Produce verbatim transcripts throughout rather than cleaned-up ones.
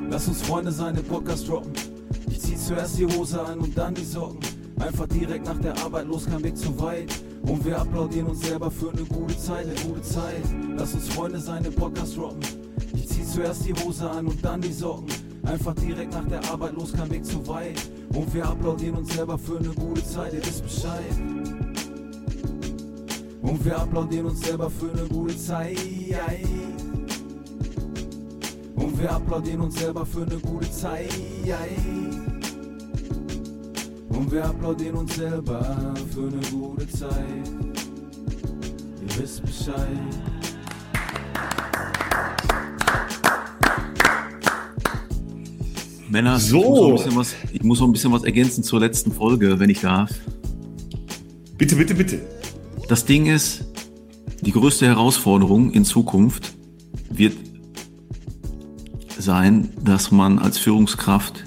Lass uns Freunde sein, den Podcast droppen. Ich zieh zuerst die Hose an und dann die Socken. Einfach direkt nach der Arbeit los, kein Weg zu weit. Und wir applaudieren uns selber für eine gute Zeit, eine gute Zeit. Lass uns Freunde sein, den Podcast droppen. Ich zieh zuerst die Hose an und dann die Socken. Einfach direkt nach der Arbeit los, kein Weg zu weit. Und wir applaudieren uns selber für eine gute Zeit, ihr wisst Bescheid. Und wir applaudieren uns selber für eine gute Zeit. Und wir applaudieren uns selber für eine gute Zeit. Und wir applaudieren uns selber für eine gute Zeit. Ihr wisst Bescheid. Männer, so. ich, muss noch ein bisschen was, ich muss noch ein bisschen was ergänzen zur letzten Folge, wenn ich darf. Bitte, bitte, bitte. Das Ding ist, die größte Herausforderung in Zukunft wird sein, dass man als Führungskraft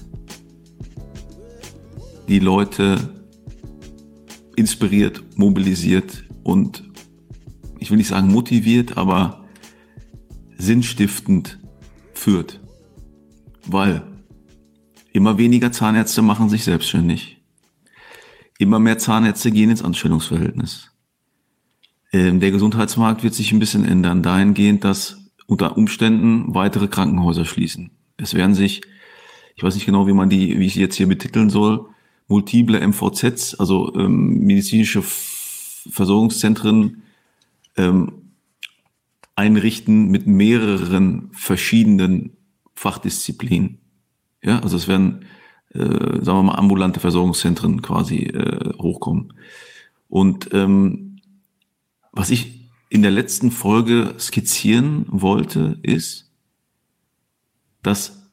die Leute inspiriert, mobilisiert und, ich will nicht sagen motiviert, aber sinnstiftend führt. Weil immer weniger Zahnärzte machen sich selbstständig. Immer mehr Zahnärzte gehen ins Anstellungsverhältnis. Ähm, der Gesundheitsmarkt wird sich ein bisschen ändern, dahingehend, dass unter Umständen weitere Krankenhäuser schließen. Es werden sich, ich weiß nicht genau, wie man die, wie ich sie jetzt hier betiteln soll, multiple M V Zs, also ähm, medizinische F- Versorgungszentren, ähm, einrichten mit mehreren verschiedenen Fachdisziplinen. Ja, also es werden, äh, sagen wir mal, ambulante Versorgungszentren quasi äh, hochkommen. Und ähm, was ich in der letzten Folge skizzieren wollte, ist, dass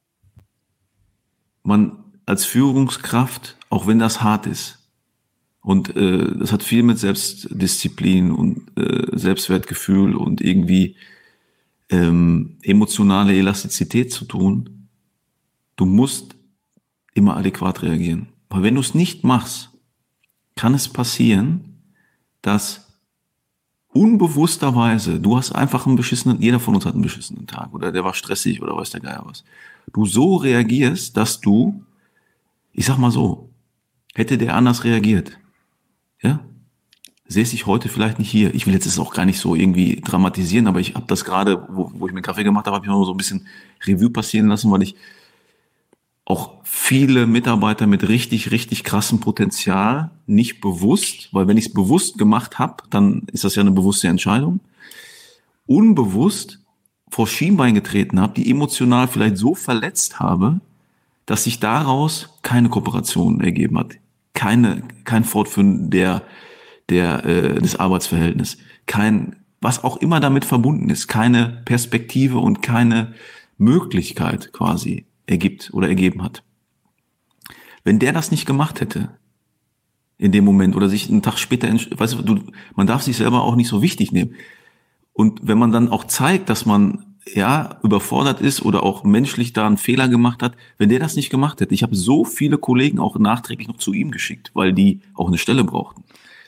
man als Führungskraft, auch wenn das hart ist, und äh, das hat viel mit Selbstdisziplin und äh, Selbstwertgefühl und irgendwie ähm, emotionale Elastizität zu tun, du musst immer adäquat reagieren. Weil wenn du es nicht machst, kann es passieren, dass unbewussterweise, du hast einfach einen beschissenen, jeder von uns hat einen beschissenen Tag oder der war stressig oder weiß der Geier was. Du so reagierst, dass du, ich sag mal so, hätte der anders reagiert, ja, säße ich heute vielleicht nicht hier. Ich will jetzt das auch gar nicht so irgendwie dramatisieren, aber ich habe das gerade, wo, wo ich mir Kaffee gemacht habe, habe ich noch so ein bisschen Revue passieren lassen, weil ich auch viele Mitarbeiter mit richtig, richtig krassem Potenzial nicht bewusst, weil wenn ich es bewusst gemacht habe, dann ist das ja eine bewusste Entscheidung, unbewusst vor Schienbein getreten habe, die emotional vielleicht so verletzt habe, dass sich daraus keine Kooperation ergeben hat, keine, kein Fortführen der, der, äh, des Arbeitsverhältnisses, kein, was auch immer damit verbunden ist, keine Perspektive und keine Möglichkeit quasi ergibt oder ergeben hat. Wenn der das nicht gemacht hätte, in dem Moment, oder sich einen Tag später, weißt du, man darf sich selber auch nicht so wichtig nehmen. Und wenn man dann auch zeigt, dass man, ja, überfordert ist oder auch menschlich da einen Fehler gemacht hat, wenn der das nicht gemacht hätte, ich habe so viele Kollegen auch nachträglich noch zu ihm geschickt, weil die auch eine Stelle brauchten.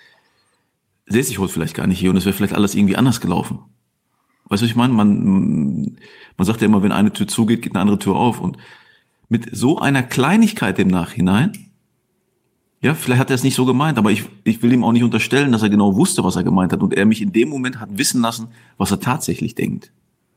Säße ich heute vielleicht gar nicht hier und es wäre vielleicht alles irgendwie anders gelaufen. Weißt du, was ich meine? Man, man sagt ja immer, wenn eine Tür zugeht, geht eine andere Tür auf. Und mit so einer Kleinigkeit im Nachhinein, ja, vielleicht hat er es nicht so gemeint, aber ich, ich will ihm auch nicht unterstellen, dass er genau wusste, was er gemeint hat. Und er mich in dem Moment hat wissen lassen, was er tatsächlich denkt.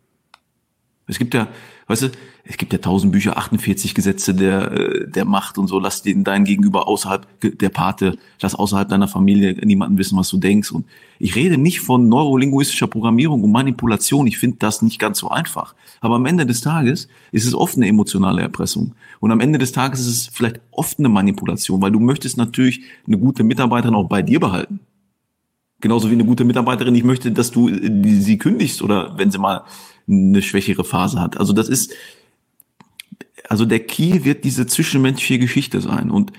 Es gibt ja, weißt du, es gibt ja tausend Bücher, achtundvierzig Gesetze der, der Macht und so. Lass den dein Gegenüber außerhalb der Pate, lass außerhalb deiner Familie niemanden wissen, was du denkst. Und ich rede nicht von neurolinguistischer Programmierung und Manipulation. Ich finde das nicht ganz so einfach. Aber am Ende des Tages ist es oft eine emotionale Erpressung. Und am Ende des Tages ist es vielleicht oft eine Manipulation, weil du möchtest natürlich eine gute Mitarbeiterin auch bei dir behalten. Genauso wie eine gute Mitarbeiterin nicht möchte, dass du sie kündigst oder wenn sie mal eine schwächere Phase hat. Also das ist, also der Key wird diese zwischenmenschliche Geschichte sein. Und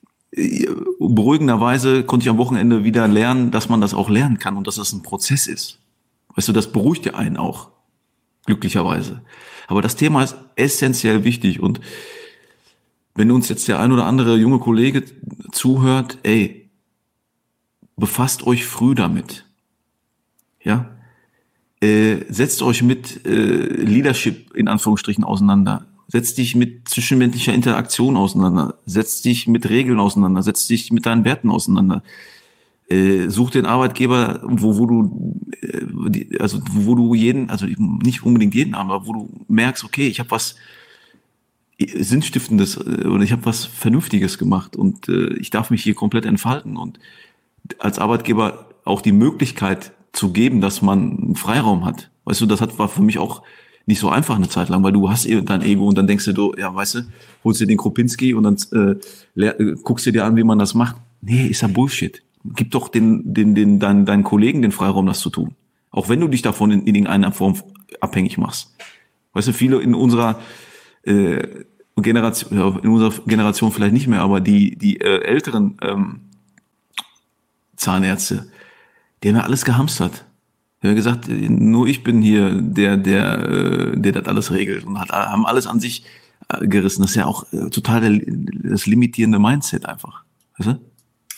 beruhigenderweise konnte ich am Wochenende wieder lernen, dass man das auch lernen kann und dass das ein Prozess ist. Weißt du, das beruhigt ja einen auch, glücklicherweise. Aber das Thema ist essentiell wichtig und wenn uns jetzt der ein oder andere junge Kollege zuhört, ey, befasst euch früh damit. Ja, äh, setzt euch mit äh, Leadership in Anführungsstrichen auseinander. Setz dich mit zwischenmenschlicher Interaktion auseinander. Setz dich mit Regeln auseinander. Setz dich mit deinen Werten auseinander. Äh, such den Arbeitgeber, wo, wo du, äh, die, also wo du jeden, also nicht unbedingt jeden, aber wo du merkst, okay, ich habe was Sinnstiftendes äh, oder ich habe was Vernünftiges gemacht und äh, ich darf mich hier komplett entfalten und als Arbeitgeber auch die Möglichkeit zu geben, dass man einen Freiraum hat. Weißt du, das hat, war für mich auch nicht so einfach eine Zeit lang, weil du hast eh dein Ego und dann denkst du, du ja, weißt du, holst dir den Kropinski und dann äh, lehr, äh, guckst du dir an, wie man das macht. Nee, ist ja Bullshit. Gib doch den, den, den, deinen, deinen Kollegen den Freiraum, das zu tun. Auch wenn du dich davon in, in irgendeiner Form abhängig machst. Weißt du, viele in unserer äh, Generation, ja, in unserer Generation vielleicht nicht mehr, aber die, die äh, älteren ähm, Zahnärzte, die haben ja alles gehamstert. Die haben gesagt, nur ich bin hier der, der, der das alles regelt und hat, haben alles an sich gerissen. Das ist ja auch total das limitierende Mindset einfach. Weißt du?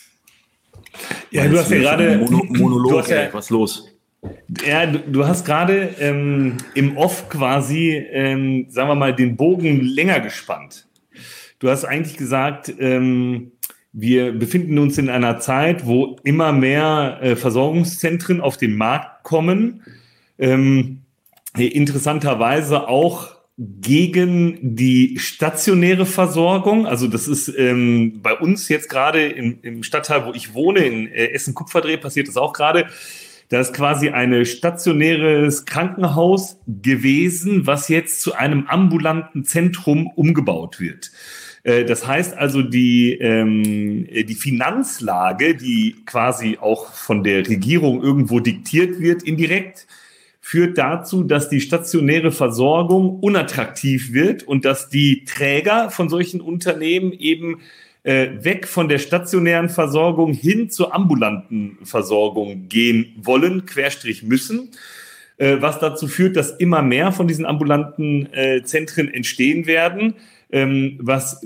Ja, du hast ja gerade Mono, Monolog, du hast ja, ey, was los? Ja, du, du hast gerade ähm, im Off quasi, ähm, sagen wir mal, den Bogen länger gespannt. Du hast eigentlich gesagt, ähm, wir befinden uns in einer Zeit, wo immer mehr äh, Versorgungszentren auf den Markt kommen. Ähm, interessanterweise auch gegen die stationäre Versorgung. Also das ist ähm, bei uns jetzt gerade im, im Stadtteil, wo ich wohne, in äh, Essen-Kupferdreh, passiert das auch gerade. Da ist quasi ein stationäres Krankenhaus gewesen, was jetzt zu einem ambulanten Zentrum umgebaut wird. Äh, das heißt also, die, ähm, die Finanzlage, die quasi auch von der Regierung irgendwo diktiert wird, indirekt, führt dazu, dass die stationäre Versorgung unattraktiv wird und dass die Träger von solchen Unternehmen eben äh, weg von der stationären Versorgung hin zur ambulanten Versorgung gehen wollen, Querstrich müssen, äh, was dazu führt, dass immer mehr von diesen ambulanten äh, Zentren entstehen werden, ähm, was,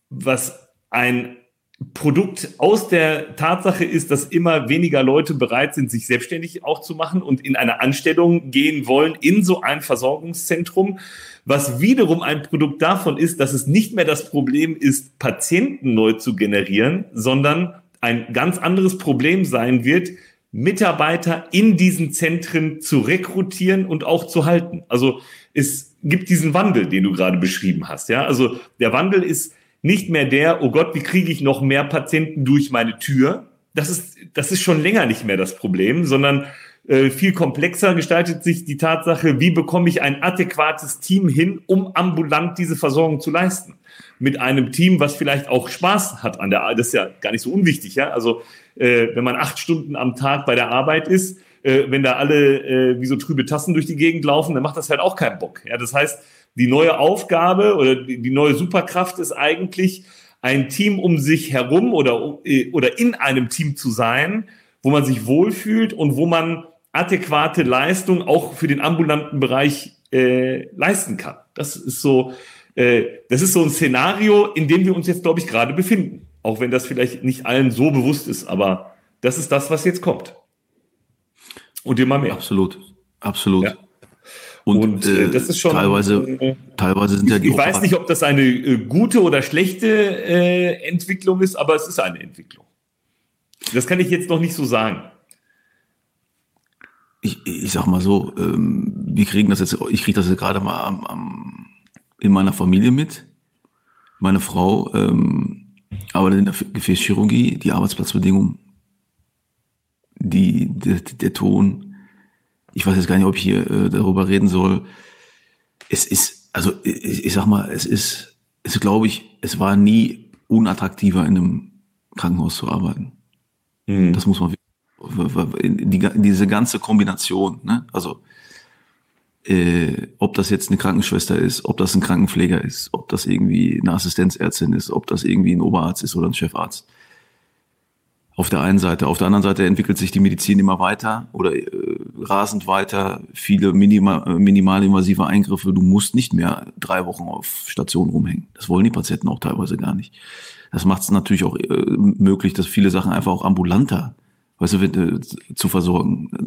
was ein Produkt aus der Tatsache ist, dass immer weniger Leute bereit sind, sich selbstständig auch zu machen und in eine Anstellung gehen wollen in so ein Versorgungszentrum, was wiederum ein Produkt davon ist, dass es nicht mehr das Problem ist, Patienten neu zu generieren, sondern ein ganz anderes Problem sein wird, Mitarbeiter in diesen Zentren zu rekrutieren und auch zu halten. Also es gibt diesen Wandel, den du gerade beschrieben hast. Ja, also der Wandel ist nicht mehr der, oh Gott, wie kriege ich noch mehr Patienten durch meine Tür? Das ist, das ist schon länger nicht mehr das Problem, sondern äh, viel komplexer gestaltet sich die Tatsache, wie bekomme ich ein adäquates Team hin, um ambulant diese Versorgung zu leisten. Mit einem Team, was vielleicht auch Spaß hat an der Arbeit. Das ist ja gar nicht so unwichtig. Ja? Also äh, wenn man acht Stunden am Tag bei der Arbeit ist, äh, wenn da alle äh, wie so trübe Tassen durch die Gegend laufen, dann macht das halt auch keinen Bock. Ja? Das heißt, die neue Aufgabe oder die neue Superkraft ist eigentlich, ein Team um sich herum oder, oder in einem Team zu sein, wo man sich wohlfühlt und wo man adäquate Leistung auch für den ambulanten Bereich äh, leisten kann. Das ist so, äh, das ist so ein Szenario, in dem wir uns jetzt, glaube ich, gerade befinden. Auch wenn das vielleicht nicht allen so bewusst ist, aber das ist das, was jetzt kommt. Und immer mehr. Absolut, absolut. Ja. Und, und äh, das ist schon teilweise, äh, teilweise sind ja die. Ich weiß nicht, ob das eine äh, gute oder schlechte äh, Entwicklung ist, aber es ist eine Entwicklung. Das kann ich jetzt noch nicht so sagen. Ich, ich sag mal so, ähm, wir kriegen das jetzt, ich kriege das jetzt gerade mal am, am, in meiner Familie mit. Meine Frau ähm, arbeitet in der Gefäßchirurgie, die Arbeitsplatzbedingungen, die, der, der Ton. Ich weiß jetzt gar nicht, ob ich hier äh, darüber reden soll. Es ist, also ich, ich sag mal, es ist, es glaube ich, es war nie unattraktiver, in einem Krankenhaus zu arbeiten. Mhm. Das muss man, die, diese ganze Kombination, ne? Also äh, ob das jetzt eine Krankenschwester ist, ob das ein Krankenpfleger ist, ob das irgendwie eine Assistenzärztin ist, ob das irgendwie ein Oberarzt ist oder ein Chefarzt. Auf der einen Seite. Auf der anderen Seite entwickelt sich die Medizin immer weiter oder äh, rasend weiter. Viele minima, äh, minimalinvasive Eingriffe. Du musst nicht mehr drei Wochen auf Station rumhängen. Das wollen die Patienten auch teilweise gar nicht. Das macht es natürlich auch äh, möglich, dass viele Sachen einfach auch ambulanter, weißt du, äh, zu versorgen.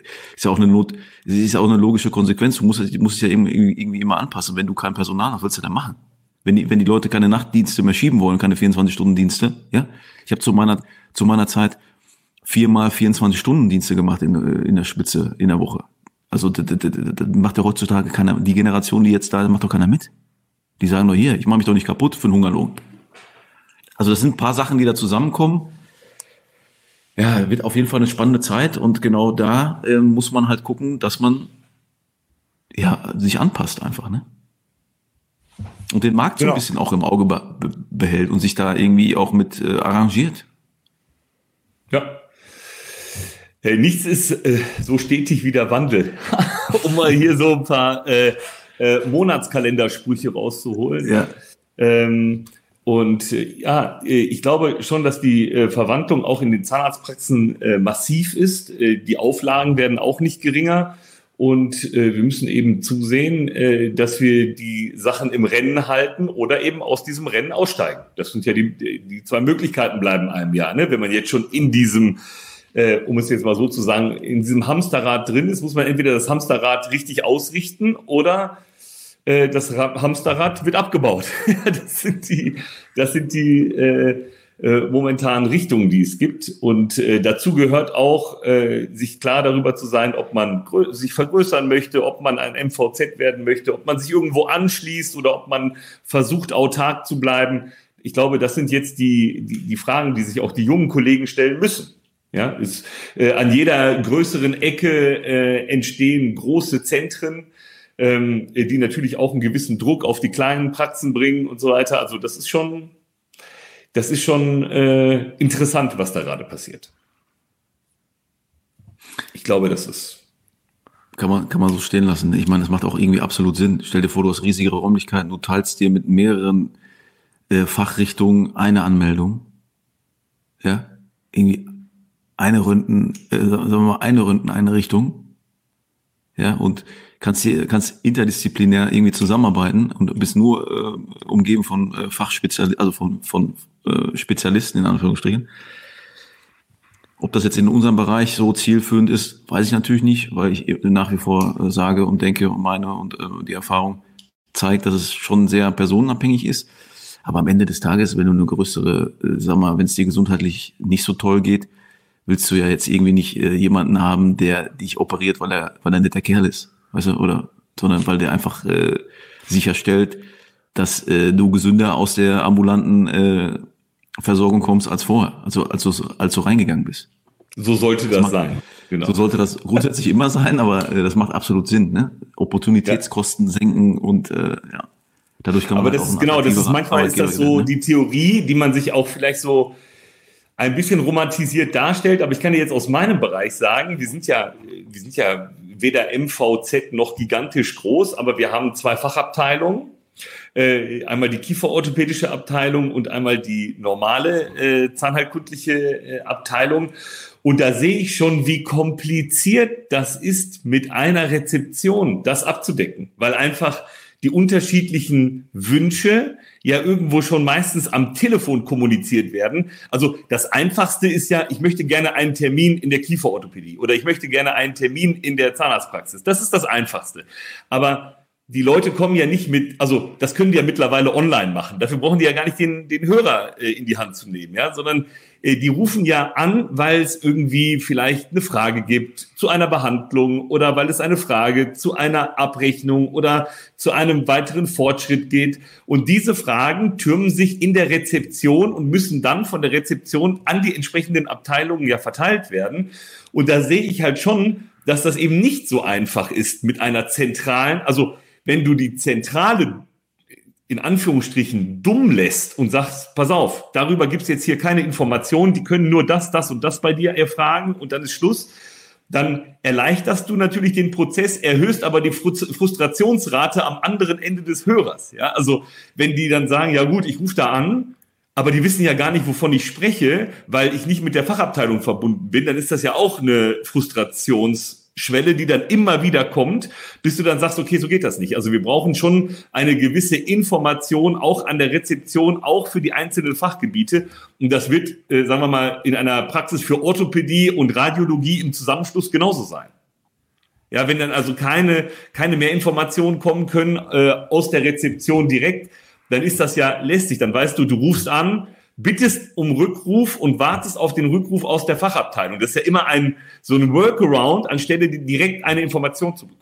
ist ja auch eine Not, ist ja auch eine logische Konsequenz. Du musst, du musst es ja irgendwie, irgendwie immer anpassen. Wenn du kein Personal hast, was willst du da machen? Wenn die, wenn die Leute keine Nachtdienste mehr schieben wollen, keine vierundzwanzig-Stunden-Dienste, ja. Ich habe zu meiner, zu meiner Zeit viermal vierundzwanzig-Stunden-Dienste gemacht in, in der Spitze in der Woche. Also, das, das, das macht ja heutzutage keiner, die Generation, die jetzt da ist, macht doch keiner mit. Die sagen doch hier, ich mache mich doch nicht kaputt für einen Hungerlohn. Also, das sind ein paar Sachen, die da zusammenkommen. Ja, wird auf jeden Fall eine spannende Zeit und genau da äh, muss man halt gucken, dass man, ja, sich anpasst einfach, ne? Und den Markt genau. so ein bisschen auch im Auge be- behält und sich da irgendwie auch mit äh, arrangiert. Ja. Äh, nichts ist äh, so stetig wie der Wandel. Um mal hier so ein paar äh, äh, Monatskalendersprüche rauszuholen. Ja. Ähm, und äh, ja, ich glaube schon, dass die äh, Verwandlung auch in den Zahnarztpraxen äh, massiv ist. Äh, die Auflagen werden auch nicht geringer. Und äh, wir müssen eben zusehen, äh, dass wir die Sachen im Rennen halten oder eben aus diesem Rennen aussteigen. Das sind ja die, die zwei Möglichkeiten bleiben einem ja. Ne? Wenn man jetzt schon in diesem, äh, um es jetzt mal so zu sagen, in diesem Hamsterrad drin ist, muss man entweder das Hamsterrad richtig ausrichten oder äh, das Hamsterrad wird abgebaut. das sind die, das sind die äh, äh, momentanen Richtungen, die es gibt. Und äh, dazu gehört auch, äh, sich klar darüber zu sein, ob man grö- sich vergrößern möchte, ob man ein M V Z werden möchte, ob man sich irgendwo anschließt oder ob man versucht, autark zu bleiben. Ich glaube, das sind jetzt die, die, die Fragen, die sich auch die jungen Kollegen stellen müssen. Ja, ist, äh, an jeder größeren Ecke äh, entstehen große Zentren, ähm, die natürlich auch einen gewissen Druck auf die kleinen Praxen bringen und so weiter. Also das ist schon... Das ist schon äh, interessant, was da gerade passiert. Ich glaube, das ist... Kann man, kann man so stehen lassen. Ich meine, das macht auch irgendwie absolut Sinn. Stell dir vor, du hast riesige Räumlichkeiten, du teilst dir mit mehreren äh, Fachrichtungen eine Anmeldung. Ja, irgendwie eine Röntgen, äh, sagen wir mal, eine Röntgeneinrichtung. Ja, und kannst hier, kannst interdisziplinär irgendwie zusammenarbeiten und bist nur äh, umgeben von äh, Fachspezialisten, also von, von äh, Spezialisten in Anführungsstrichen. Ob das jetzt in unserem Bereich so zielführend ist, weiß ich natürlich nicht, weil ich nach wie vor äh, sage und denke und meine und äh, die Erfahrung zeigt, dass es schon sehr personenabhängig ist. Aber am Ende des Tages, wenn du eine größere, äh, sag mal, wenn es dir gesundheitlich nicht so toll geht, willst du ja jetzt irgendwie nicht äh, jemanden haben, der dich operiert, weil er, weil er ein netter Kerl ist. Weißt du, oder, sondern weil der einfach äh, sicherstellt, dass äh, du gesünder aus der ambulanten äh, Versorgung kommst als vorher, also als du, als du reingegangen bist. So sollte das, das macht, sein. Genau. So sollte das grundsätzlich immer sein, aber äh, das macht absolut Sinn, ne? Opportunitätskosten ja. senken und äh, ja, dadurch kann man. Aber das ist genau, das ist manchmal ist das so werden, ne? Die Theorie, die man sich auch vielleicht so ein bisschen romantisiert darstellt, aber ich kann dir jetzt aus meinem Bereich sagen, wir sind ja, wir sind ja weder M V Z noch gigantisch groß, aber wir haben zwei Fachabteilungen. Äh, einmal die kieferorthopädische Abteilung und einmal die normale äh, zahnheilkundliche äh, Abteilung. Und da sehe ich schon, wie kompliziert das ist, mit einer Rezeption das abzudecken, weil einfach die unterschiedlichen Wünsche ja irgendwo schon meistens am Telefon kommuniziert werden. Also das Einfachste ist ja, ich möchte gerne einen Termin in der Kieferorthopädie oder ich möchte gerne einen Termin in der Zahnarztpraxis. Das ist das Einfachste. Aber die Leute kommen ja nicht mit, also das können die ja mittlerweile online machen. Dafür brauchen die ja gar nicht den, den Hörer äh, in die Hand zu nehmen, ja, sondern äh, die rufen ja an, weil es irgendwie vielleicht eine Frage gibt zu einer Behandlung oder weil es eine Frage zu einer Abrechnung oder zu einem weiteren Fortschritt geht. Und diese Fragen türmen sich in der Rezeption und müssen dann von der Rezeption an die entsprechenden Abteilungen ja verteilt werden. Und da sehe ich halt schon, dass das eben nicht so einfach ist mit einer zentralen, also wenn du die Zentrale in Anführungsstrichen dumm lässt und sagst, pass auf, darüber gibt es jetzt hier keine Informationen, die können nur das, das und das bei dir erfragen und dann ist Schluss, dann erleichterst du natürlich den Prozess, erhöhst aber die Frustrationsrate am anderen Ende des Hörers. Ja? Also wenn die dann sagen, ja gut, ich rufe da an, aber die wissen ja gar nicht, wovon ich spreche, weil ich nicht mit der Fachabteilung verbunden bin, dann ist das ja auch eine Frustrations Schwelle, die dann immer wieder kommt, bis du dann sagst, okay, so geht das nicht. Also wir brauchen schon eine gewisse Information auch an der Rezeption, auch für die einzelnen Fachgebiete. Und das wird, äh, sagen wir mal, in einer Praxis für Orthopädie und Radiologie im Zusammenschluss genauso sein. Ja, wenn dann also keine, keine mehr Informationen kommen können äh, aus der Rezeption direkt, dann ist das ja lästig. Dann weißt du, du rufst an, bittest um Rückruf und wartest auf den Rückruf aus der Fachabteilung. Das ist ja immer ein so ein Workaround, anstelle direkt eine Information zu bekommen.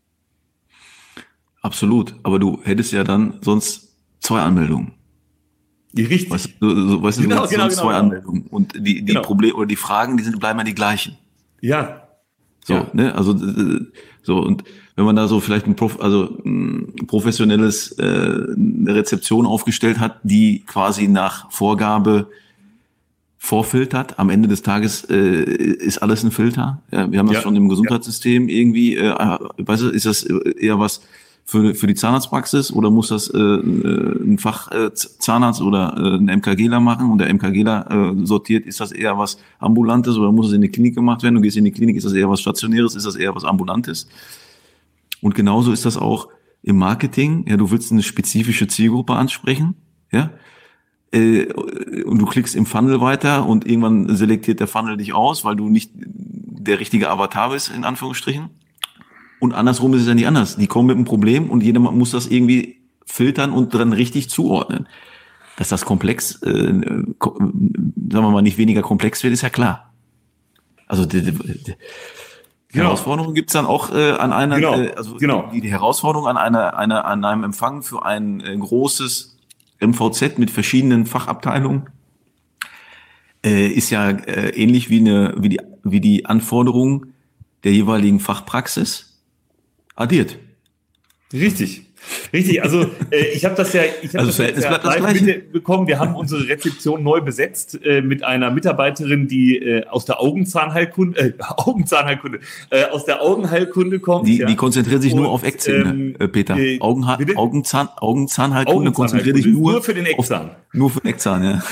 Absolut, aber du hättest ja dann sonst zwei Anmeldungen. Richtig. Weißt du, so, weißt du, genau, du hast genau, sonst genau, zwei genau. Anmeldungen und die, die Genau. Probleme oder die Fragen, die sind, bleiben ja die gleichen. Ja. So, ja. ne, also äh, so, und wenn man da so vielleicht ein, Prof, also, ein professionelles äh, eine Rezeption aufgestellt hat, die quasi nach Vorgabe vorfiltert, am Ende des Tages äh, ist alles ein Filter. Ja, wir haben das Ja. schon im Gesundheitssystem irgendwie, äh, weißt du, ist das eher was für für die Zahnarztpraxis oder muss das äh, ein Fachzahnarzt äh, oder äh, ein MKGler machen und der MKGler äh, sortiert, ist das eher was Ambulantes oder muss es in die Klinik gemacht werden? Du gehst in die Klinik, ist das eher was Stationäres, ist das eher was Ambulantes? Und genauso ist das auch im Marketing. Ja, du willst eine spezifische Zielgruppe ansprechen, ja, äh, und du klickst im Funnel weiter und irgendwann selektiert der Funnel dich aus, weil du nicht der richtige Avatar bist, in Anführungsstrichen. Und andersrum ist es ja nicht anders. Die kommen mit einem Problem und jeder muss das irgendwie filtern und dann richtig zuordnen. Dass das komplex, äh, sagen wir mal, nicht weniger komplex wird, ist ja klar. Also die, die, die Genau. Herausforderung gibt's dann auch äh, an einer, Genau. äh, also Genau. die, die Herausforderung an einer, einer, an einem Empfang für ein äh, großes M V Z mit verschiedenen Fachabteilungen äh, ist ja äh, ähnlich wie eine, wie die, wie die Anforderung der jeweiligen Fachpraxis addiert. Richtig. Richtig, also äh, ich habe das ja, ich habe Also das jetzt es ja bleibt das live Gleiche. mitbekommen. Wir haben unsere Rezeption neu besetzt äh, mit einer Mitarbeiterin, die äh, aus der Augenzahnheilkunde, äh, Augenzahnheilkunde, äh, aus der Augenheilkunde kommt. Die, ja. die konzentriert sich Und, nur auf Eckzähne, ähm, äh, Peter. äh, Augenha bitte? Augenzahn, Augenzahnheilkunde konzentriert sich Augenzahnheilkunde, nur, nur für den Eckzahn. Auf, nur für den Eckzahn, ja.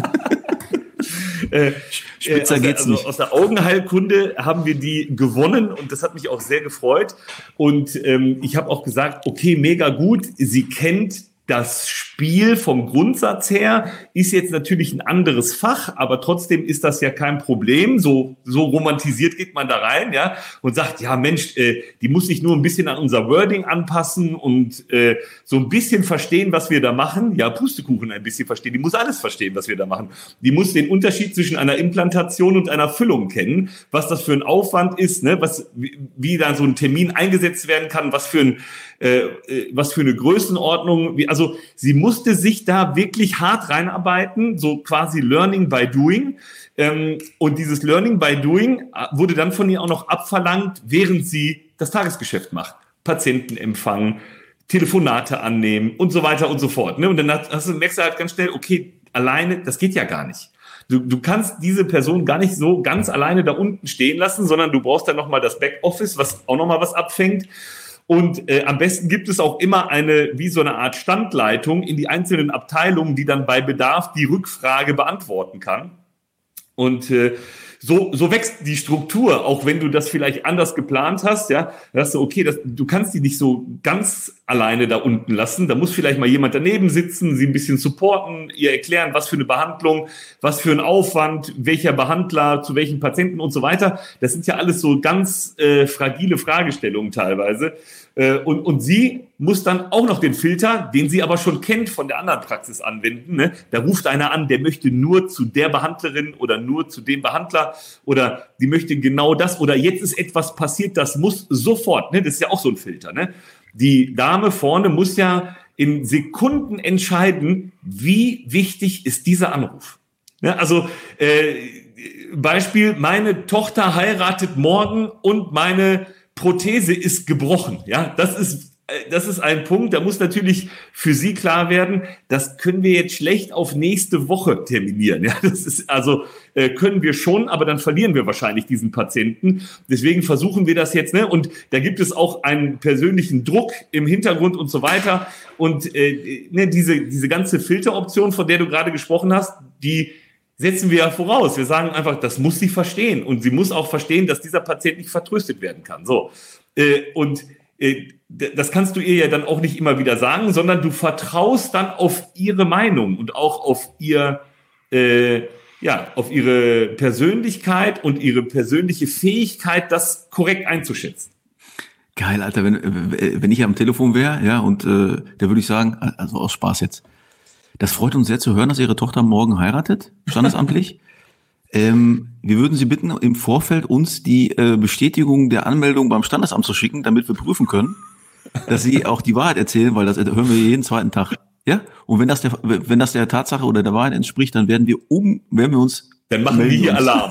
Äh, Spitzer äh, aus geht's der, also nicht. Aus der Augenheilkunde haben wir die gewonnen und das hat mich auch sehr gefreut. Und ähm, ich habe auch gesagt, okay, mega gut, sie kennt das Spiel vom Grundsatz her, ist jetzt natürlich ein anderes Fach, aber trotzdem ist das ja kein Problem. So, so romantisiert geht man da rein, ja, und sagt, ja Mensch, äh, die muss sich nur ein bisschen an unser Wording anpassen und äh, so ein bisschen verstehen, was wir da machen. Ja, Pustekuchen ein bisschen verstehen. Die muss alles verstehen, was wir da machen. Die muss den Unterschied zwischen einer Implantation und einer Füllung kennen, was das für ein Aufwand ist, ne, was, wie, wie da so ein Termin eingesetzt werden kann, was für ein Äh, was für eine Größenordnung, wie, also sie musste sich da wirklich hart reinarbeiten, so quasi Learning by Doing. Ähm, und dieses Learning by Doing wurde dann von ihr auch noch abverlangt, während sie das Tagesgeschäft macht. Patientenempfang, Telefonate annehmen und so weiter und so fort. Ne? Und dann hast du, merkst du halt ganz schnell, okay, alleine, das geht ja gar nicht. Du, du kannst diese Person gar nicht so ganz alleine da unten stehen lassen, sondern du brauchst dann nochmal das Backoffice, was auch nochmal was abfängt. Und äh, am besten gibt es auch immer eine, wie so eine Art Standleitung in die einzelnen Abteilungen, die dann bei Bedarf die Rückfrage beantworten kann. Und äh, so, so wächst die Struktur, auch wenn du das vielleicht anders geplant hast, ja, da hast du, okay, das, du kannst die nicht so ganz alleine da unten lassen, da muss vielleicht mal jemand daneben sitzen, sie ein bisschen supporten, ihr erklären, was für eine Behandlung, was für ein Aufwand, welcher Behandler, zu welchen Patienten und so weiter. Das sind ja alles so ganz äh, fragile Fragestellungen teilweise. Äh, und, und sie muss dann auch noch den Filter, den sie aber schon kennt, von der anderen Praxis anwenden. Ne? Da ruft einer an, der möchte nur zu der Behandlerin oder nur zu dem Behandler oder die möchte genau das oder jetzt ist etwas passiert, das muss sofort. Ne? Das ist ja auch so ein Filter. Ne? Die Dame vorne muss ja in Sekunden entscheiden, wie wichtig ist dieser Anruf. Ne? Also äh, Beispiel, meine Tochter heiratet morgen und meine Prothese ist gebrochen. Ja, das ist Das ist ein Punkt, da muss natürlich für Sie klar werden, das können wir jetzt schlecht auf nächste Woche terminieren. Ja, das ist also äh, können wir schon, aber dann verlieren wir wahrscheinlich diesen Patienten. Deswegen versuchen wir das jetzt, ne? Und da gibt es auch einen persönlichen Druck im Hintergrund und so weiter. Und äh, ne, diese diese ganze Filteroption, von der du gerade gesprochen hast, die setzen wir ja voraus. Wir sagen einfach, das muss sie verstehen und sie muss auch verstehen, dass dieser Patient nicht vertröstet werden kann. So äh, und das kannst du ihr ja dann auch nicht immer wieder sagen, sondern du vertraust dann auf ihre Meinung und auch auf ihr, äh, ja, auf ihre Persönlichkeit und ihre persönliche Fähigkeit, das korrekt einzuschätzen. Geil, Alter, wenn, wenn ich am Telefon wäre, ja, und äh, da würde ich sagen, also aus Spaß jetzt, das freut uns sehr zu hören, dass Ihre Tochter morgen heiratet, standesamtlich. ähm, wir würden Sie bitten, im Vorfeld uns die äh, Bestätigung der Anmeldung beim Standesamt zu schicken, damit wir prüfen können, dass Sie auch die Wahrheit erzählen, weil das hören wir jeden zweiten Tag. Ja? Und wenn das der, wenn das der Tatsache oder der Wahrheit entspricht, dann werden wir um, werden wir uns. Dann machen wir hier uns. Alarm.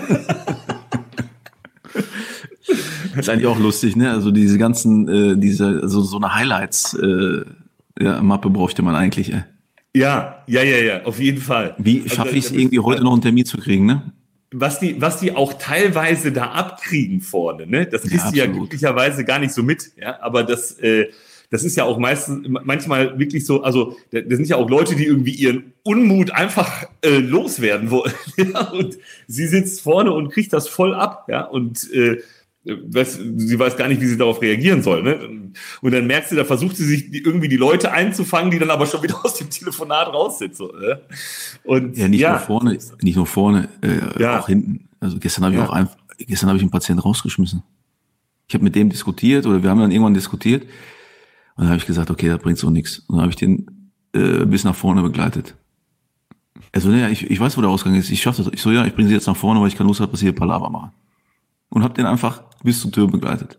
Das ist eigentlich auch lustig, ne? Also diese ganzen, äh, diese, so, so eine Highlights-Mappe äh, ja, bräuchte man eigentlich, ey. Ja, ja, ja, ja, auf jeden Fall. Wie schaffe also, ich es irgendwie heute noch einen Termin zu kriegen, ne? Was die, was die auch teilweise da abkriegen vorne, ne? Das kriegst ja, du ja glücklicherweise gar nicht so mit, ja. Aber das, äh, das ist ja auch meistens, manchmal wirklich so, also, das sind ja auch Leute, die irgendwie ihren Unmut einfach äh, loswerden wollen, ja. Und sie sitzt vorne und kriegt das voll ab, ja. Und, äh, Weiß, sie weiß gar nicht, wie sie darauf reagieren soll. Ne? Und dann merkst du, da versucht sie sich irgendwie die Leute einzufangen, die dann aber schon wieder aus dem Telefonat raus sind. So, ne? Und, ja, nicht ja. nur vorne, nicht nur vorne, äh, ja. auch hinten. Also gestern habe ich ja. auch einfach, gestern habe ich einen Patienten rausgeschmissen. Ich habe mit dem diskutiert oder wir haben dann irgendwann diskutiert und dann habe ich gesagt, okay, das bringt so nichts. Und dann habe ich den äh, bis nach vorne begleitet. Also ja, ich, ich weiß, wo der Ausgang ist. Ich schaffe das. Ich so, ja, ich bringe sie jetzt nach vorne, weil ich keine Lust habe, dass sie hier Palaver machen. Und hab den einfach bis zur Tür begleitet.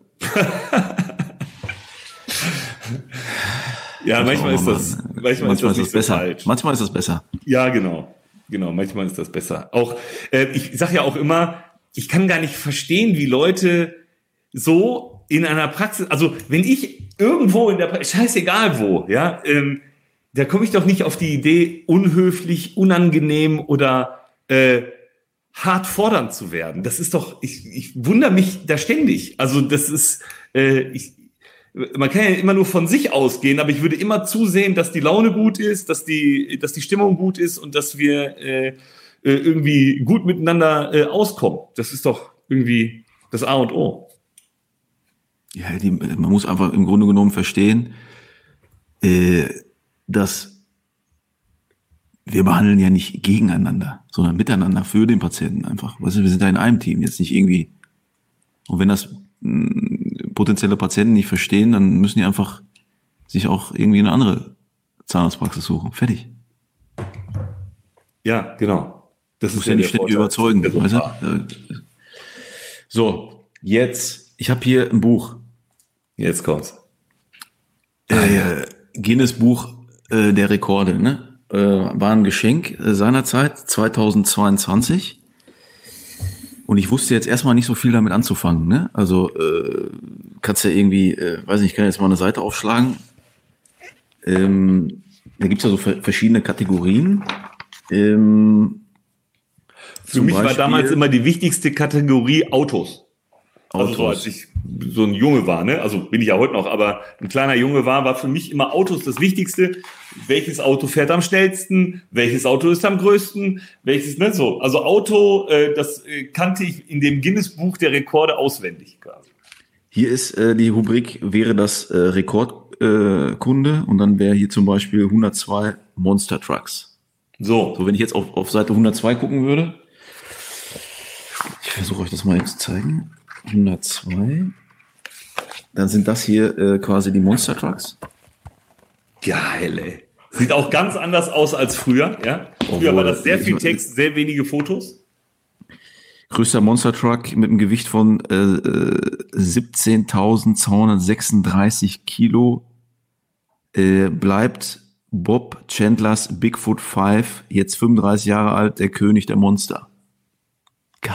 Ja, manchmal ist das, manchmal, manchmal ist das, ist das besser. Falsch. Manchmal ist das besser. Ja, genau. Genau, manchmal ist das besser. Auch, äh, ich sag ja auch immer, ich kann gar nicht verstehen, wie Leute so in einer Praxis, also wenn ich irgendwo in der Praxis, scheißegal wo, ja, ähm, da komme ich doch nicht auf die Idee, unhöflich, unangenehm oder äh, hart fordernd zu werden. Das ist doch, ich, ich wundere mich da ständig. Also das ist, äh, ich, man kann ja immer nur von sich ausgehen, aber ich würde immer zusehen, dass die Laune gut ist, dass die, dass die Stimmung gut ist und dass wir äh, irgendwie gut miteinander äh, auskommen. Das ist doch irgendwie das A und O. Ja, die, man muss einfach im Grunde genommen verstehen, äh, dass wir behandeln ja nicht gegeneinander, sondern miteinander für den Patienten einfach. Weißt du, wir sind da in einem Team, jetzt nicht irgendwie. Und wenn das mh, potenzielle Patienten nicht verstehen, dann müssen die einfach sich auch irgendwie eine andere Zahnarztpraxis suchen. Fertig. Ja, genau. Das muss ja nicht ständig überzeugen. Weißt du? So, jetzt, ich habe hier ein Buch. Jetzt kommt's. Äh, Guinness-Buch äh, der Rekorde, ne? War ein Geschenk seinerzeit, zweitausendzweiundzwanzig. Und ich wusste jetzt erstmal nicht so viel damit anzufangen. Ne? Also äh, kannst ja irgendwie, äh, weiß nicht, ich kann jetzt mal eine Seite aufschlagen. Ähm, da gibt's ja so verschiedene Kategorien. Ähm, Für mich Beispiel, war damals immer die wichtigste Kategorie Autos. Autos. Also so, als ich so ein Junge war, ne? Also bin ich ja heute noch, aber ein kleiner Junge war, war für mich immer Autos das Wichtigste. Welches Auto fährt am schnellsten? Welches Auto ist am größten? Welches, ne? So. Also Auto, äh, das äh, kannte ich in dem Guinness-Buch der Rekorde auswendig quasi. Hier ist äh, die Rubrik, wäre das äh, Rekordkunde äh, und dann wäre hier zum Beispiel hundertzwei Monster Trucks. So. So, wenn ich jetzt auf, auf Seite hundertzwei gucken würde. Ich versuche euch das mal jetzt zu zeigen. hundertzwei. Dann sind das hier äh, quasi die Monster Trucks. Geil, ey. Sieht auch ganz anders aus als früher, ja. Früher Obwohl, war das sehr viel Text, sehr wenige Fotos. Größter Monster Truck mit einem Gewicht von äh, siebzehntausendzweihundertsechsunddreißig Kilo äh, bleibt Bob Chandlers Bigfoot fünf, jetzt fünfunddreißig Jahre alt, der König der Monster. Geil.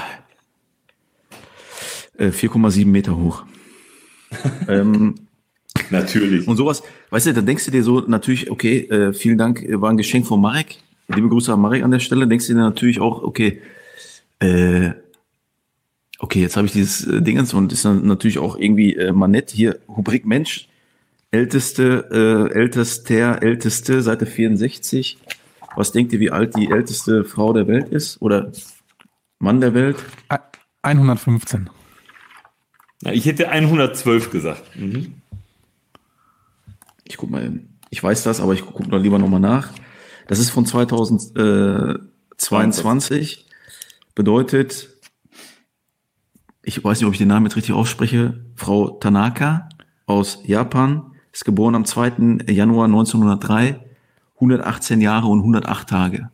Äh, vier Komma sieben Meter hoch. ähm, Natürlich. Und sowas, weißt du, da denkst du dir so natürlich, okay, äh, vielen Dank, war ein Geschenk von Marek. Liebe Grüße an Marek an der Stelle. Denkst du dir natürlich auch, okay, äh, okay, jetzt habe ich dieses äh, Dingens und ist dann natürlich auch irgendwie äh, mal nett. Hier, Rubrik Mensch, älteste, äh, ältester, älteste, Seite vierundsechzig. Was denkt ihr, wie alt die älteste Frau der Welt ist? Oder Mann der Welt? hundertfünfzehn. Ja, ich hätte hundertzwölf gesagt. Mhm. Ich guck mal, ich weiß das, aber ich gucke noch lieber nochmal nach. Das ist von zweitausendzweiundzwanzig. Bedeutet, ich weiß nicht, ob ich den Namen jetzt richtig ausspreche, Frau Tanaka aus Japan, ist geboren am zweiten Januar neunzehnhundertdrei, hundertachtzehn Jahre und hundertacht Tage.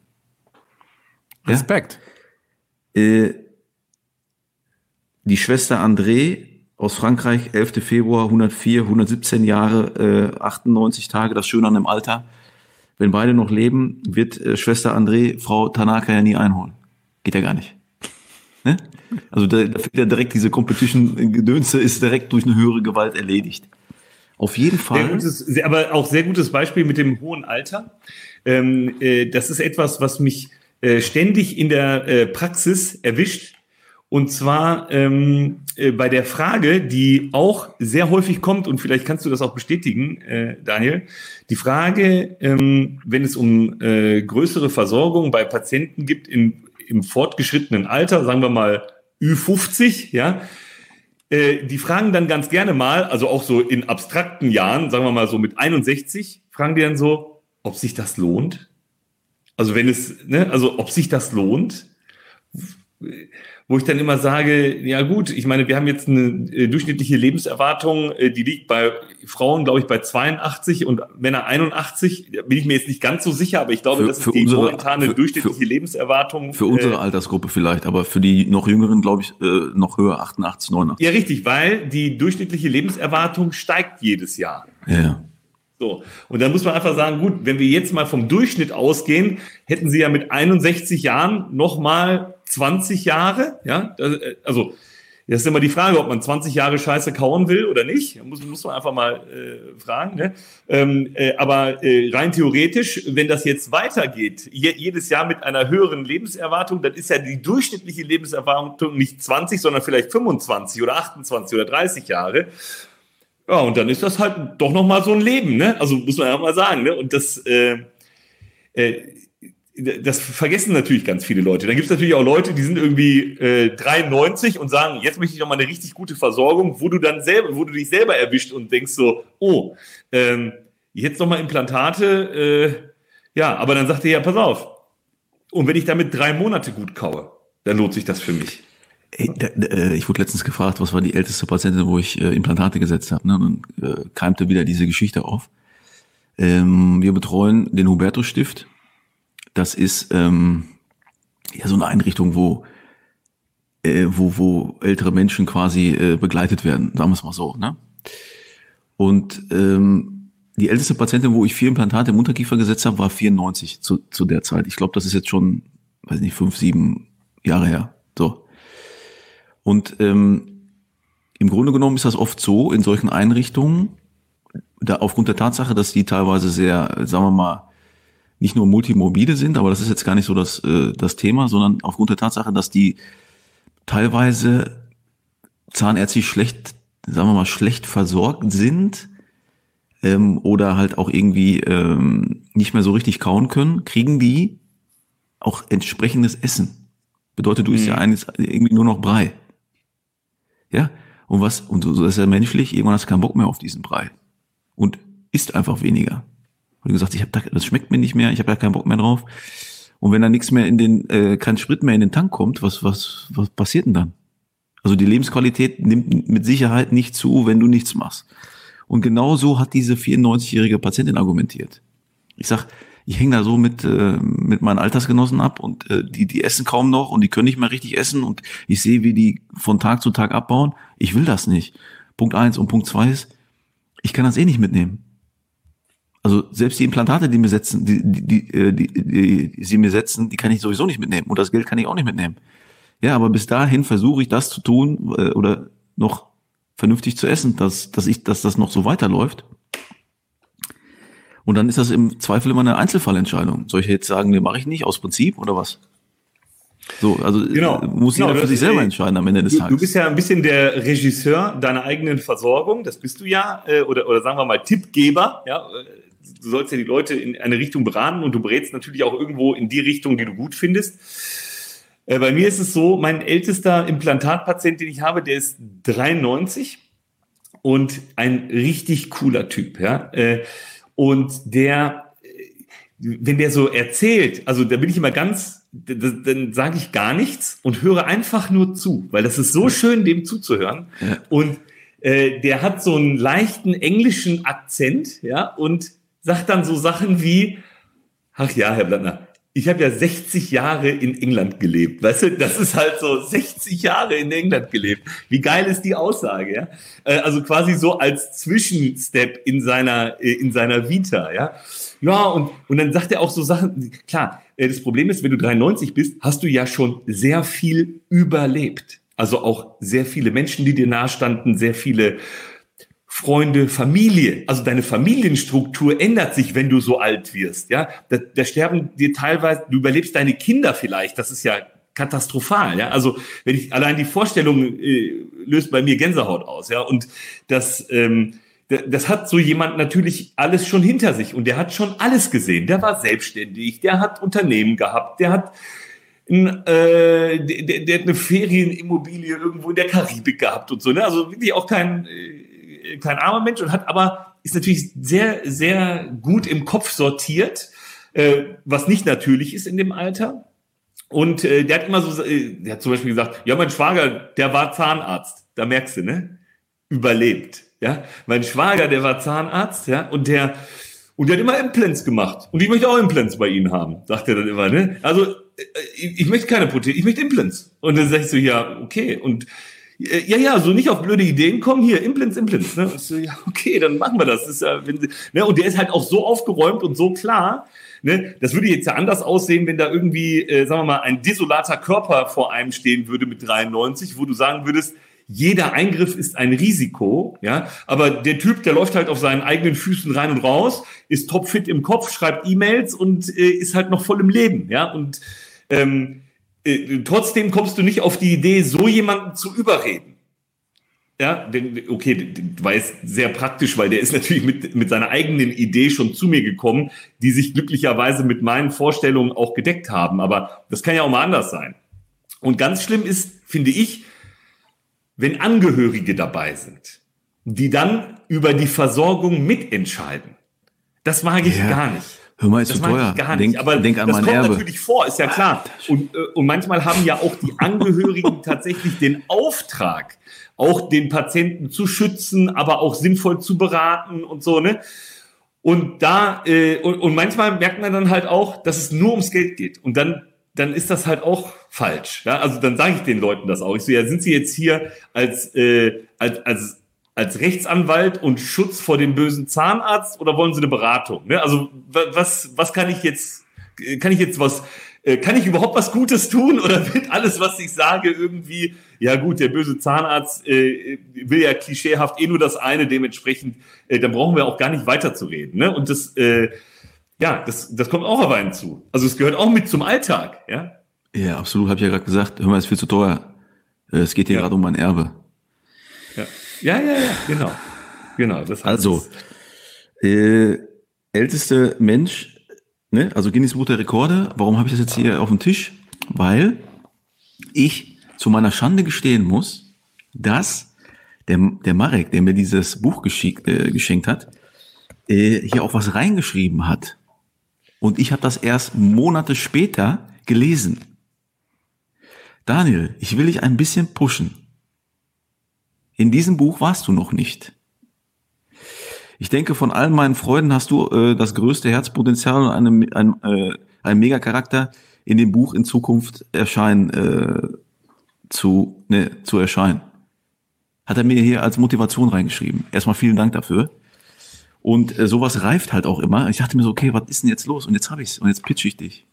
Respekt. Ja? Äh, die Schwester André aus Frankreich, elfter Februar, hundertvier, hundertsiebzehn Jahre, äh, achtundneunzig Tage. Das Schöne an dem Alter, wenn beide noch leben, wird äh, Schwester André Frau Tanaka ja nie einholen. Geht ja gar nicht. Ne? Also da, da fehlt ja direkt diese Competition-Gedönse, ist direkt durch eine höhere Gewalt erledigt. Auf jeden Fall. Sehr gutes, aber auch sehr gutes Beispiel mit dem hohen Alter. Ähm, äh, das ist etwas, was mich äh, ständig in der äh, Praxis erwischt. Und zwar ähm, äh, bei der Frage, die auch sehr häufig kommt, und vielleicht kannst du das auch bestätigen, äh, Daniel, die Frage, ähm, wenn es um äh, größere Versorgung bei Patienten gibt in, im fortgeschrittenen Alter, sagen wir mal Ü fünfzig, ja, äh, die fragen dann ganz gerne mal, also auch so in abstrakten Jahren, sagen wir mal so mit einundsechzig, fragen die dann so, ob sich das lohnt? Also wenn es, ne, also ob sich das lohnt? Wo ich dann immer sage, ja gut, ich meine, wir haben jetzt eine äh, durchschnittliche Lebenserwartung, äh, die liegt bei Frauen, glaube ich, bei zweiundachtzig und Männer einundachtzig. Da bin ich mir jetzt nicht ganz so sicher, aber ich glaube, Für- das ist für die unsere- momentane für- durchschnittliche für- Lebenserwartung. Für unsere äh, Altersgruppe vielleicht, aber für die noch Jüngeren, glaube ich, äh, noch höher, achtundachtzig, neunundachtzig. Ja, richtig, weil die durchschnittliche Lebenserwartung steigt jedes Jahr. Ja, ja. So. Und dann muss man einfach sagen, gut, wenn wir jetzt mal vom Durchschnitt ausgehen, hätten sie ja mit einundsechzig Jahren nochmal zwanzig Jahre, ja, das, äh, also, das ist immer die Frage, ob man zwanzig Jahre Scheiße kauen will oder nicht. Da muss, muss man einfach mal äh, fragen. Ne? Ähm, äh, aber äh, rein theoretisch, wenn das jetzt weitergeht, je, jedes Jahr mit einer höheren Lebenserwartung, dann ist ja die durchschnittliche Lebenserwartung nicht zwanzig, sondern vielleicht fünfundzwanzig oder achtundzwanzig oder dreißig Jahre. Ja, und dann ist das halt doch nochmal so ein Leben, ne? Also muss man ja mal sagen, ne? Und das, äh, äh, das vergessen natürlich ganz viele Leute. Dann gibt es natürlich auch Leute, die sind irgendwie äh, dreiundneunzig und sagen, jetzt möchte ich noch mal eine richtig gute Versorgung, wo du dann selber, wo du dich selber erwischt und denkst so, oh, ähm, jetzt noch mal Implantate, äh, ja, aber dann sagt er ja, pass auf. Und wenn ich damit drei Monate gut kaue, dann lohnt sich das für mich. Ey, da, da, äh, ich wurde letztens gefragt, was war die älteste Patientin, wo ich äh, Implantate gesetzt habe. Ne? Und dann äh, keimte wieder diese Geschichte auf. Ähm, wir betreuen den Hubertus-Stift. Das ist ähm, ja so eine Einrichtung, wo äh, wo wo ältere Menschen quasi äh, begleitet werden, sagen wir es mal so. Ne? Und ähm, die älteste Patientin, wo ich vier Implantate im Unterkiefer gesetzt habe, war vierundneunzig zu zu der Zeit. Ich glaube, das ist jetzt schon, weiß nicht, fünf, sieben Jahre her. So. Und ähm, im Grunde genommen ist das oft so in solchen Einrichtungen, da aufgrund der Tatsache, dass die teilweise sehr, sagen wir mal, nicht nur multimorbide sind, aber das ist jetzt gar nicht so das, äh, das Thema, sondern aufgrund der Tatsache, dass die teilweise zahnärztlich schlecht, sagen wir mal, schlecht versorgt sind ähm, oder halt auch irgendwie ähm, nicht mehr so richtig kauen können, kriegen die auch entsprechendes Essen. Bedeutet, du isst ja eigentlich irgendwie nur noch Brei. Ja, und was, und so ist ja menschlich, irgendwann hast du keinen Bock mehr auf diesen Brei. Und isst einfach weniger. Und du gesagt, ich hab da, das schmeckt mir nicht mehr, ich habe ja keinen Bock mehr drauf. Und wenn da nichts mehr in den, äh, kein Sprit mehr in den Tank kommt, was, was, was passiert denn dann? Also die Lebensqualität nimmt mit Sicherheit nicht zu, wenn du nichts machst. Und genau so hat diese vierundneunzigjährige Patientin argumentiert. Ich sag, ich hänge da so mit äh, mit meinen Altersgenossen ab und äh, die die essen kaum noch und die können nicht mehr richtig essen und ich sehe, wie die von Tag zu Tag abbauen. Ich will das nicht. Punkt eins und Punkt zwei ist, ich kann das eh nicht mitnehmen. Also selbst die Implantate, die mir setzen, die die die, die, die, die sie mir setzen, die kann ich sowieso nicht mitnehmen und das Geld kann ich auch nicht mitnehmen. Ja, aber bis dahin versuche ich das zu tun äh, oder noch vernünftig zu essen, dass dass ich dass das noch so weiterläuft. Und dann ist das im Zweifel immer eine Einzelfallentscheidung. Soll ich jetzt sagen, nee, mache ich nicht, aus Prinzip oder was? So, also Genau. muss genau, jeder für sich selber äh, entscheiden am Ende des du, Tages. Du bist ja ein bisschen der Regisseur deiner eigenen Versorgung, das bist du ja, äh, oder, oder sagen wir mal Tippgeber, ja. Du sollst ja die Leute in eine Richtung beraten und du berätst natürlich auch irgendwo in die Richtung, die du gut findest. Äh, bei mir ist es so, mein ältester Implantatpatient, den ich habe, der ist dreiundneunzig und ein richtig cooler Typ, ja. Äh, Und der, wenn der so erzählt, also da bin ich immer ganz das, dann sage ich gar nichts und höre einfach nur zu, weil das ist so schön, dem zuzuhören. Ja. Und äh, der hat so einen leichten englischen Akzent, ja, und sagt dann so Sachen wie, ach ja, Herr Blattner, ich habe ja sechzig Jahre in England gelebt. Weißt du, das ist halt so sechzig Jahre in England gelebt. Wie geil ist die Aussage, ja? Also quasi so als Zwischenstep in seiner, in seiner Vita, ja? Ja, und, und dann sagt er auch so Sachen, klar, das Problem ist, wenn du dreiundneunzig bist, hast du ja schon sehr viel überlebt. Also auch sehr viele Menschen, die dir nahestanden, sehr viele Freunde, Familie, also deine Familienstruktur ändert sich, wenn du so alt wirst, ja, da, da sterben dir teilweise, du überlebst deine Kinder vielleicht, das ist ja katastrophal, ja, also wenn ich, allein die Vorstellung äh, löst bei mir Gänsehaut aus, ja, und das, ähm, das hat so jemand natürlich alles schon hinter sich und der hat schon alles gesehen, der war selbstständig, der hat Unternehmen gehabt, der hat ein, äh, der, der hat eine Ferienimmobilie irgendwo in der Karibik gehabt und so, ne, also wirklich auch kein äh, kein armer Mensch und hat aber, ist natürlich sehr, sehr gut im Kopf sortiert, äh, was nicht natürlich ist in dem Alter. Und äh, der hat immer so, äh, der hat zum Beispiel gesagt, ja, mein Schwager, der war Zahnarzt. Da merkst du, ne? Überlebt, ja. Mein Schwager, der war Zahnarzt, ja, und der, und der hat immer Implants gemacht. Und ich möchte auch Implants bei Ihnen haben, sagt er dann immer, ne? Also, äh, ich, ich möchte keine Prothese, ich möchte Implants. Und dann sag ich so, ja, okay, und ja, ja, so nicht auf blöde Ideen kommen, hier, Implants, Implants, ne? Und so, ja, okay, dann machen wir das. das ist ja, wenn, ne? Und der ist halt auch so aufgeräumt und so klar, ne? Das würde jetzt ja anders aussehen, wenn da irgendwie, äh, sagen wir mal, ein desolater Körper vor einem stehen würde mit dreiundneunzig, wo du sagen würdest, jeder Eingriff ist ein Risiko, ja, aber der Typ, der läuft halt auf seinen eigenen Füßen rein und raus, ist topfit im Kopf, schreibt E-Mails und äh, ist halt noch voll im Leben, ja, und ähm, Äh, trotzdem kommst du nicht auf die Idee, so jemanden zu überreden. Ja, denn, okay, das war jetzt sehr praktisch, weil der ist natürlich mit, mit seiner eigenen Idee schon zu mir gekommen, die sich glücklicherweise mit meinen Vorstellungen auch gedeckt haben. Aber das kann ja auch mal anders sein. Und ganz schlimm ist, finde ich, wenn Angehörige dabei sind, die dann über die Versorgung mitentscheiden. Das mag ich ja gar nicht. Hör mal, ist das zu teuer. Gar denk, nicht. Aber denk an das mein kommt Erbe. natürlich vor, ist ja klar. Und, und manchmal haben ja auch die Angehörigen tatsächlich den Auftrag, auch den Patienten zu schützen, aber auch sinnvoll zu beraten und so, ne? Und da, äh, und, und manchmal merkt man dann halt auch, dass es nur ums Geld geht. Und dann, dann ist das halt auch falsch. Ja? Also dann sage ich den Leuten das auch. Ich so, ja, sind Sie jetzt hier als, äh, als, als als Rechtsanwalt und Schutz vor dem bösen Zahnarzt oder wollen Sie eine Beratung? Ne? Also was, was kann ich jetzt, kann ich jetzt was, kann ich überhaupt was Gutes tun oder wird alles, was ich sage, irgendwie, ja gut, der böse Zahnarzt äh, will ja klischeehaft eh nur das eine, dementsprechend, äh, dann brauchen wir auch gar nicht weiterzureden. Ne? Und das, äh, ja, das, das kommt auch aber hinzu. Also es gehört auch mit zum Alltag. Ja, ja, absolut, habe ich ja gerade gesagt. Hör mal, es ist viel zu teuer. Es geht hier ja gerade um mein Erbe. Ja. Ja, ja, ja, genau. genau das heißt also, äh, älteste Mensch, ne? Also Guinness Buch der Rekorde. Warum habe ich das jetzt hier auf dem Tisch? Weil ich zu meiner Schande gestehen muss, dass der, der Marek, der mir dieses Buch geschick, äh, geschenkt hat, äh, hier auch was reingeschrieben hat. Und ich habe das erst Monate später gelesen. Daniel, ich will dich ein bisschen pushen. In diesem Buch warst du noch nicht. Ich denke, von all meinen Freunden hast du äh, das größte Herzpotenzial und einen, einen, äh, einen Megacharakter in dem Buch in Zukunft erscheinen äh, zu, ne, zu erscheinen. Hat er mir hier als Motivation reingeschrieben. Erstmal vielen Dank dafür. Und äh, sowas reift halt auch immer. Ich dachte mir so, okay, was ist denn jetzt los? Und jetzt habe ich's und jetzt pitch ich dich.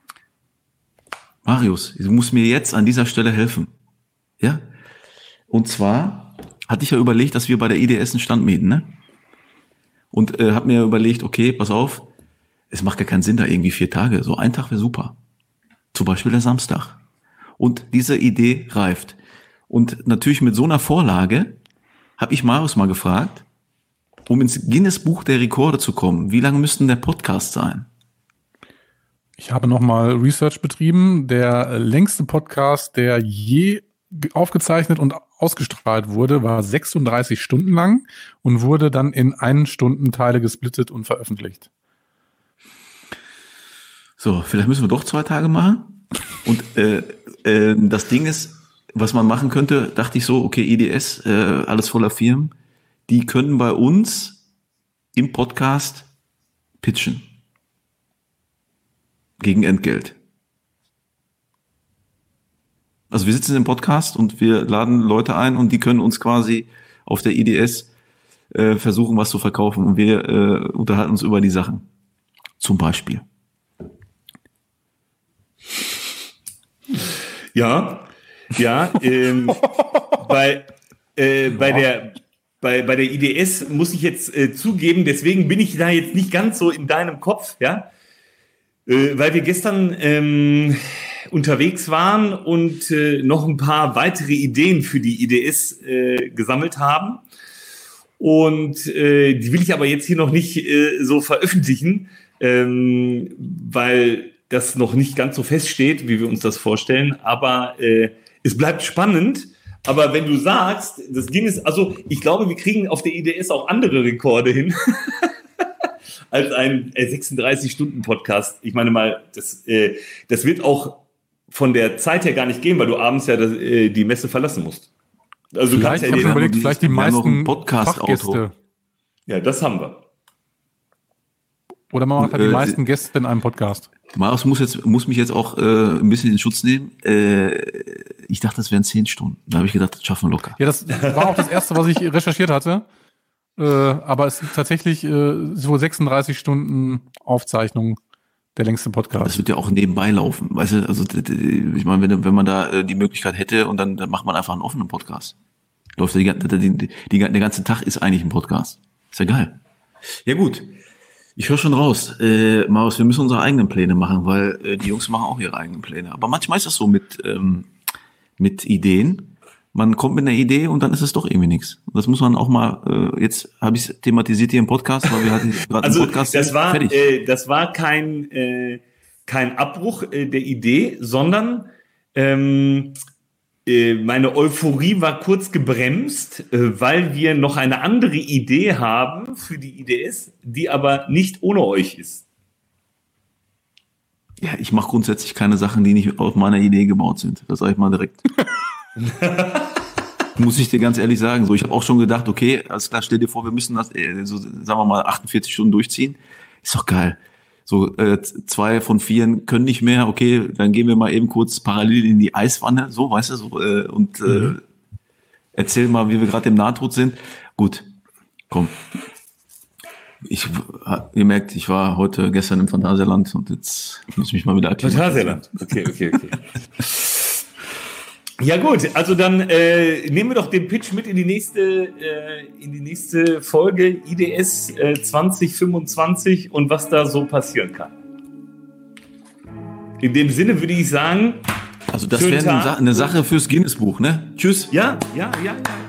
Marius, du musst mir jetzt an dieser Stelle helfen. Ja? Und zwar hatte ich ja überlegt, dass wir bei der I D S einen Stand mieten, ne? Und äh, habe mir überlegt, okay, pass auf, es macht gar keinen Sinn, da irgendwie vier Tage. So ein Tag wäre super. Zum Beispiel der Samstag. Und diese Idee reift. Und natürlich mit so einer Vorlage habe ich Marius mal gefragt, um ins Guinness Buch der Rekorde zu kommen, wie lange müsste der Podcast sein? Ich habe nochmal Research betrieben. Der längste Podcast, der je aufgezeichnet und ausgestrahlt wurde, war sechsunddreißig Stunden lang und wurde dann in einen Stunden Teile gesplittet und veröffentlicht. So, vielleicht müssen wir doch zwei Tage machen. Und äh, äh, das Ding ist, was man machen könnte, dachte ich so, okay, I D S, äh, alles voller Firmen, die können bei uns im Podcast pitchen. Gegen Entgelt. Also wir sitzen im Podcast und wir laden Leute ein und die können uns quasi auf der I D S äh, versuchen, was zu verkaufen und wir äh, unterhalten uns über die Sachen. Zum Beispiel. Ja, ja, ähm, bei, äh, bei der bei, bei der I D S muss ich jetzt äh, zugeben, deswegen bin ich da jetzt nicht ganz so in deinem Kopf, ja, äh, weil wir gestern ähm, unterwegs waren und äh, noch ein paar weitere Ideen für die I D S äh, gesammelt haben. Und äh, die will ich aber jetzt hier noch nicht äh, so veröffentlichen, ähm, weil das noch nicht ganz so feststeht, wie wir uns das vorstellen. Aber äh, es bleibt spannend. Aber wenn du sagst, das Ding ist, also ich glaube, wir kriegen auf der I D S auch andere Rekorde hin als ein äh, sechsunddreißig-Stunden-Podcast. Ich meine mal, das, äh, das wird auch von der Zeit her gar nicht gehen, weil du abends ja das, äh, die Messe verlassen musst. Also du kannst ja ich habe den, überlegt, vielleicht die meisten Podcast-Auto. Ja, das haben wir. Oder man macht halt Äh, die meisten Gäste in einem Podcast. Marius muss jetzt muss mich jetzt auch äh, ein bisschen in Schutz nehmen. Äh, ich dachte, das wären zehn Stunden. Da habe ich gedacht, das schaffen wir locker. Ja, das war auch das Erste, was ich recherchiert hatte. Äh, aber es ist tatsächlich äh, so sechsunddreißig Stunden Aufzeichnung der längste Podcast. Das wird ja auch nebenbei laufen. Weißt du, also ich meine, wenn, wenn man da äh, die Möglichkeit hätte und dann, dann macht man einfach einen offenen Podcast. Läuft die, die, die, die, der ganze Tag ist eigentlich ein Podcast. Ist ja geil. Ja gut. Ich höre schon raus, äh, Marius, wir müssen unsere eigenen Pläne machen, weil äh, die Jungs machen auch ihre eigenen Pläne. Aber manchmal ist das so mit, ähm, mit Ideen. Man kommt mit einer Idee und dann ist es doch irgendwie nichts. Das muss man auch mal, äh, jetzt habe ich es thematisiert hier im Podcast, weil wir hatten gerade also einen Podcast. Das war, fertig. äh, das war kein, äh, kein Abbruch äh, der Idee, sondern ähm, äh, meine Euphorie war kurz gebremst, äh, weil wir noch eine andere Idee haben für die I D S, die aber nicht ohne euch ist. Ja, ich mache grundsätzlich keine Sachen, die nicht auf meiner Idee gebaut sind. Das sage ich mal direkt. Muss ich dir ganz ehrlich sagen. So, ich habe auch schon gedacht, okay, alles klar, stell dir vor, wir müssen das, äh, so, sagen wir mal, achtundvierzig Stunden durchziehen. Ist doch geil. So, äh, zwei von vieren können nicht mehr. Okay, dann gehen wir mal eben kurz parallel in die Eiswanne. So, weißt du, so, äh, und äh, mhm. erzähl mal, wie wir gerade im Nahtod sind. Gut, komm. Ich, ihr merkt, ich war heute, gestern im Phantasialand und jetzt muss ich mich mal wieder erklären. Phantasialand, okay, okay, okay. Ja gut, also dann äh, nehmen wir doch den Pitch mit in die nächste, äh, in die nächste Folge I D S äh, zwanzig fünfundzwanzig und was da so passieren kann. In dem Sinne würde ich sagen, also das wäre eine, Sa- eine Sache fürs Guinness-Buch, ne? Tschüss. Ja, ja, ja, ja.